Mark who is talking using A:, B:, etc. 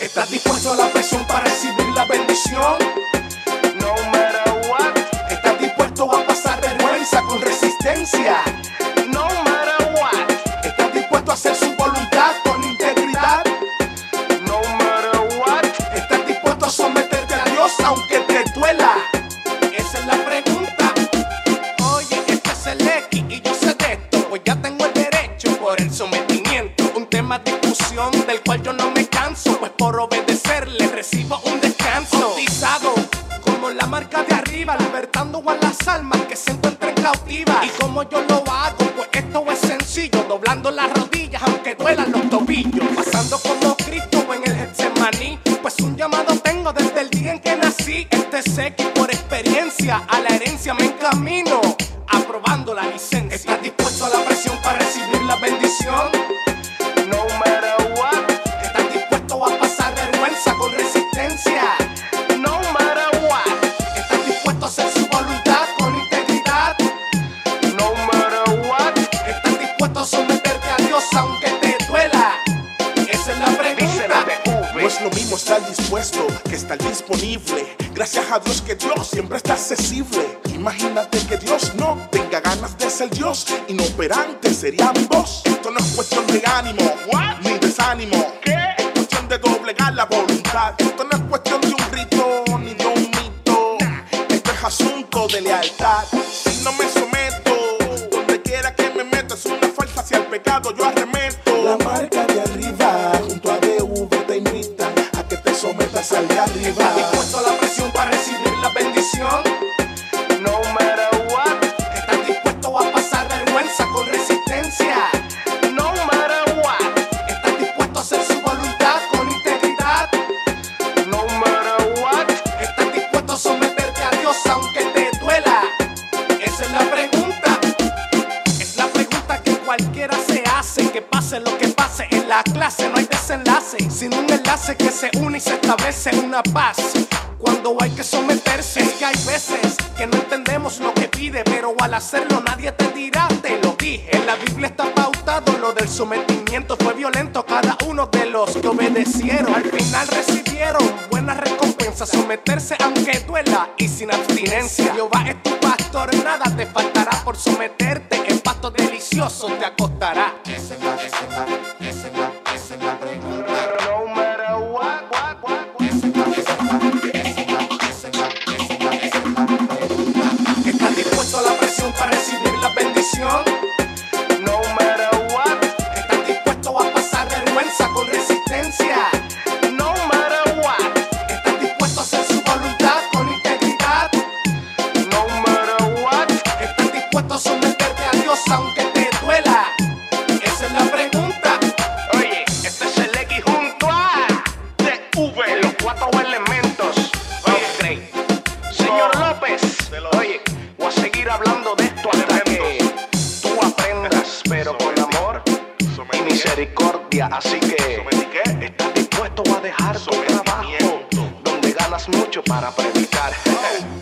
A: ¿Estás dispuesto a la presión para recibir la bendición? No matter what. ¿Estás dispuesto a pasar vergüenza con resistencia? No matter what. ¿Estás dispuesto a hacer su voluntad con integridad? No matter what. ¿Estás dispuesto a someterte a Dios aunque te duela? Esa es la pregunta. Oye, este es el X y yo sé de esto, pues ya tengo el derecho por el sometimiento. Un tema de discusión del cual yo no me canso, pues por obedecerle recibo un descanso. Bautizado como la marca de arriba, libertando a las almas que se encuentran cautivas. ¿Y como yo lo hago? Pues esto es sencillo, doblando las rodillas aunque duelan los tobillos. Pasando como Cristo en el Getsemaní, pues un llamado tengo desde el día en que nací. Este es X por experiencia, a la herencia me encamino, aprobando la licencia. ¿Estás dispuesto a la presión para recibir la bendición? No matter what. ¿Estás dispuesto a pasar vergüenza con resistencia? No matter what. ¿Estás dispuesto a hacer su voluntad con integridad? No matter what. ¿Estás dispuesto a someterte a Dios aunque te duela? Esa es la pregunta.
B: No es lo mismo estar dispuesto que estar disponible. Gracias a Dios que Dios siempre está accesible. Imagínate que Dios no tenga ganas de ser Dios. Inoperante sería mi voz. Esto no es cuestión de ánimo ni desánimo. Es cuestión de doblegar la voluntad. Esto no es cuestión de un rito ni de un mito. Esto es asunto de lealtad. Si no me someto, donde quiera que me meto es una falta hacia el pecado, yo arremeto. La marca de arriba junto a DV te invitan a que te sometas al de arriba.
A: ¿Estás dispuesto a la presión para recibir la bendición? No matter what. ¿Estás dispuesto a pasar vergüenza con resistencia? No matter what. ¿Estás dispuesto a hacer su voluntad con integridad? No matter what. ¿Estás dispuesto a someterte a Dios aunque te duela? Esa es la pregunta. Es la pregunta que cualquiera se hace. Que pase lo que pase en la clase, no hay desenlace, sin un enlace que se une y se establece una paz. Cuando hay que someterse, es que hay veces que no entendemos lo que pide, pero al hacerlo nadie te dirá, te lo dije. En la Biblia está pautado lo del sometimiento, fue violento cada uno de los que obedecieron. Al final recibieron buena recompensa, someterse aunque duela y sin abstinencia. Jehová es tu pastor, nada te faltará, por someterte en pasto delicioso te acostará. Esa es la pregunta. No matter what. ¿Estás dispuesto a la presión para recibir la bendición? No matter what. ¿Estás dispuesto a pasar vergüenza con resistencia? No matter what. ¿Estás dispuesto a hacer su voluntad con integridad? No matter what. ¿Estás dispuesto a someterte a Dios aunque te duela? Esa es la pregunta. Oye, este es el X junto a DV, los cuatro elementos. Oye, señor López, oye, voy a seguir hablando de esto hasta que tú aprendas, pero con amor y misericordia. Así que, ¿estás dispuesto a dejar tu trabajo donde ganas mucho para predicar?